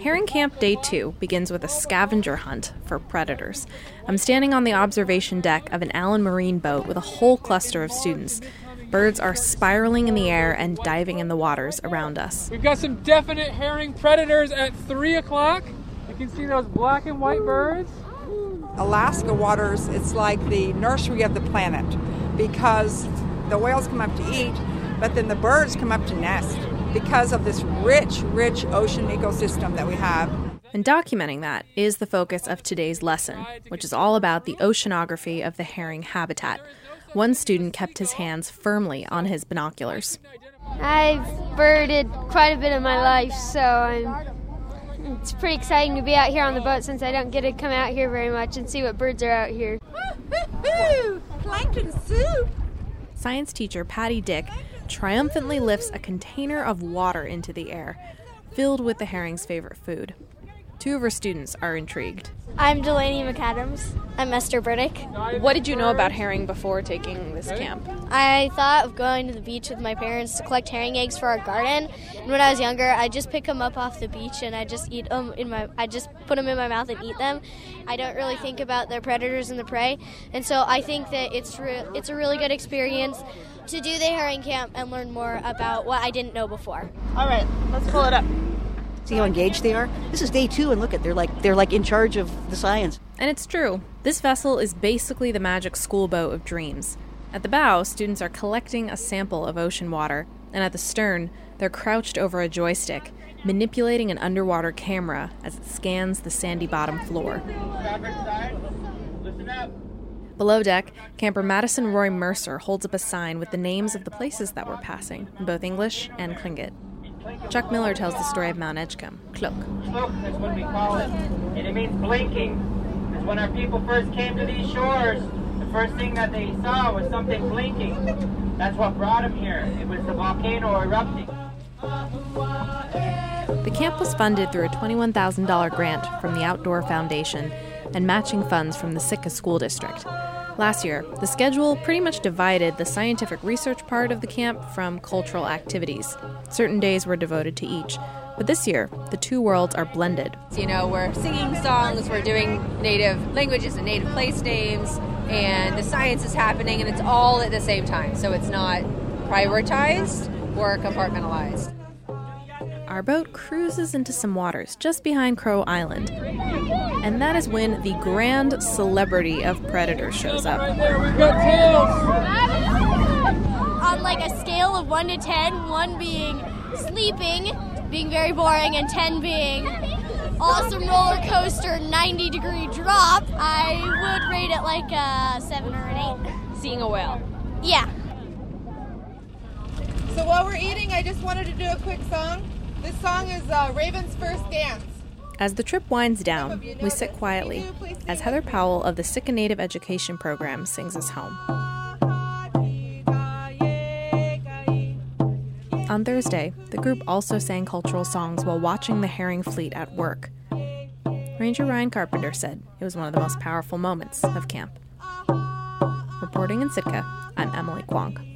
Herring Camp Day 2 begins with a scavenger hunt for predators. I'm standing on the observation deck of an Allen Marine boat with a whole cluster of students. Birds are spiraling in the air and diving in the waters around us. We've got some definite herring predators at 3 o'clock. You can see those black and white birds. Alaska waters, it's like the nursery of the planet because the whales come up to eat, but then the birds come up to nest because of this rich ocean ecosystem that we have. And documenting that is the focus of today's lesson, which is all about the oceanography of the herring habitat. One student kept his hands firmly on his binoculars. I've birded quite a bit in my life, so it's pretty exciting to be out here on the boat since I don't get to come out here very much and see what birds are out here. Woo-hoo! Plankton soup! Science teacher Patty Dick triumphantly lifts a container of water into the air, filled with the herring's favorite food. Two of her students are intrigued. I'm Delaney McAdams. I'm Esther Burdick. What did you know about herring before taking this camp? I thought of going to the beach with my parents to collect herring eggs for our garden. And when I was younger, I just pick them up off the beach and I just eat them I just put them in my mouth and eat them. I don't really think about their predators and the prey. And so I think that it's a really good experience to do the herring camp and learn more about what I didn't know before. All right, let's pull it up. See how engaged they are? This is day 2, and look at they're like in charge of the science. And it's true. This vessel is basically the magic school boat of dreams. At the bow, students are collecting a sample of ocean water, and at the stern, they're crouched over a joystick, manipulating an underwater camera as it scans the sandy bottom floor. Below deck, camper Madison Roy Mercer holds up a sign with the names of the places that we're passing, in both English and Tlingit. Chuck Miller tells the story of Mount Edgecombe. Cloak. Cloak is what we call it, and it means blinking. Because when our people first came to these shores, the first thing that they saw was something blinking. That's what brought them here. It was the volcano erupting. The camp was funded through a $21,000 grant from the Outdoor Foundation and matching funds from the Sitka School District. Last year, the schedule pretty much divided the scientific research part of the camp from cultural activities. Certain days were devoted to each. But this year, the two worlds are blended. You know, we're singing songs, we're doing native languages and native place names, and the science is happening, and it's all at the same time. So it's not prioritized or compartmentalized. Our boat cruises into some waters just behind Crow Island. And that is when the grand celebrity of predators shows up. Right there, we've got tails! On like a scale of 1 to 10, 1 being sleeping, being very boring, and 10 being awesome roller coaster 90-degree drop, I would rate it like a 7 or an 8. Seeing a whale. Yeah. So while we're eating, I just wanted to do a quick song. This song is Raven's First Dance. As the trip winds down, we sit quietly as Heather Powell of the Sitka Native Education Program sings us home. On Thursday, the group also sang cultural songs while watching the herring fleet at work. Ranger Ryan Carpenter said it was one of the most powerful moments of camp. Reporting in Sitka, I'm Emily Kwong.